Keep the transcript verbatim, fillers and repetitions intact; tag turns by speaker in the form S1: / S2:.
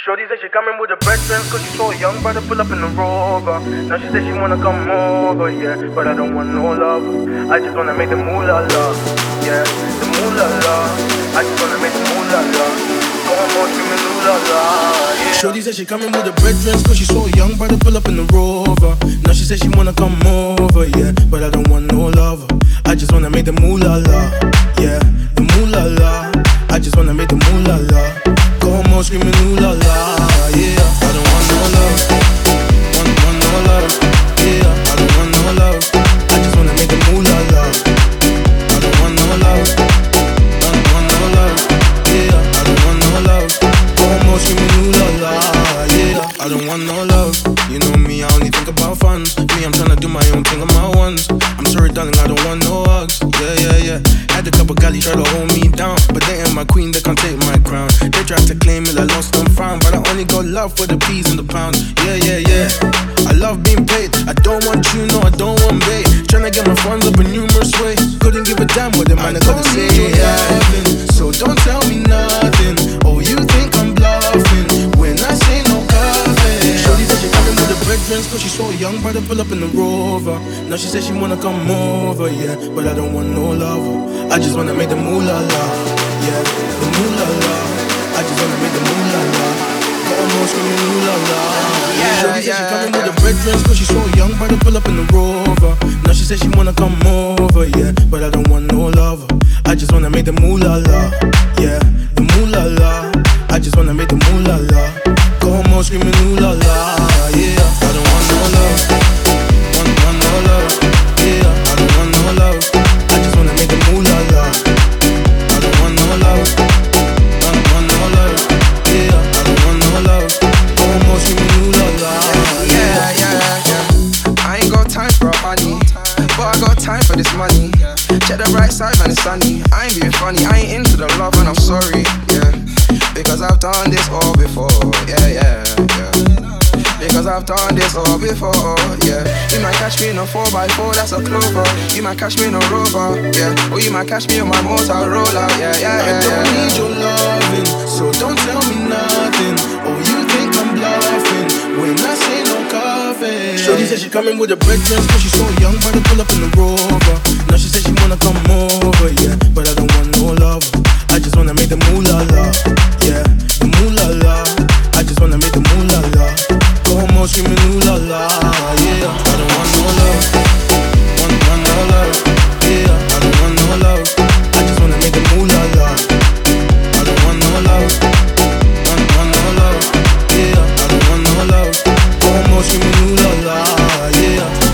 S1: Shorty said she coming with her best friends cause she saw a young brother pull up in the Rover. Now she said she wanna come over, yeah, but I don't want no love. I just wanna make the moolah la, yeah, the moolah la. I just wanna make the moolah la. Come on, screaming moolah la, yeah. Shorty said she coming with her brethren cause she saw a young brother pull up in the Rover. Now she said she wanna come over, yeah, but I don't want no love. I just wanna make the moolah la, yeah, the moolah la. I just wanna make the moolah la. Come on, screaming ooh la la, yeah. I don't want no love, want, want no love, yeah. I don't want no love, I just wanna make the moolah la. I don't want no love, want, want no love, yeah. I don't want no love, come on, screaming ooh la la, yeah. I don't want no love, you know me, I only think about funds. Me, I'm tryna do my own thing on my ones. I'm sorry, darling, I don't want no hugs, yeah, yeah, yeah. Had a couple galley try to hold me down, but they ain't my queen, they can't take my crown. They tried to claim it, I lost and found, but I only got love for the peas and the pounds. Yeah, yeah, yeah. I love being paid. I don't want you, no, I don't want bait. Tryna get my funds up in numerous ways. Couldn't give a damn what the man I gotta say. Yeah. So don't tell me nothing. Oh, you think I'm bluffing when I say no coffee. Shorty said she coming with the brethren cause she saw a young brother pull up in the Rover. Now she said she wanna come over, yeah, but I don't want no love. I just wanna make the moolah la, yeah, the moolah la. I just wanna make the moolah la. Come on, screaming moolah la, yeah. Shorty said she coming with the brethren cause she saw a young brother pull up in the Rover. Now she said she wanna come over, yeah, but I don't want no love. I just wanna make the moolah la, yeah, the moolah la. I just wanna make the moolah la. Come on, screaming ooh la la, yeah. I don't want no love, want, want no love, yeah. I don't want no love, I just wanna make the moolah la. I don't want no love, want, want no love, yeah. I don't want no love, come on, screaming ooh la la,
S2: yeah, yeah, yeah. I ain't got time for a honey, but I got time for this money. Check the bright side, man, it's sunny. I ain't being funny, I ain't into the love and I'm sorry, yeah. Because I've done this all before, yeah, yeah, yeah. Because I've done this all before, yeah. You might catch me in a four by four, that's a clover. You might catch me in a Rover, yeah. Or you might catch me on my Motorola, yeah, yeah, yeah.
S1: I don't need your loving, so don't tell me nothing. Oh, you think I'm bluffing when I say no coffee. Shorty said she coming with her brethren cause she saw a young brother pull up in the Rover. Now she said she wanna come over, yeah, but I don't want no love. I just wanna make the moolah la, yeah, the moolah la. I just wanna make the moolah la. Come on, screaming ooh la la, yeah. I don't want no love, want, want no love, yeah. I don't want no love, I just wanna make the moolah la. I don't want no love, want, want no love, yeah. I don't want no love, come on, screaming ooh la la, yeah.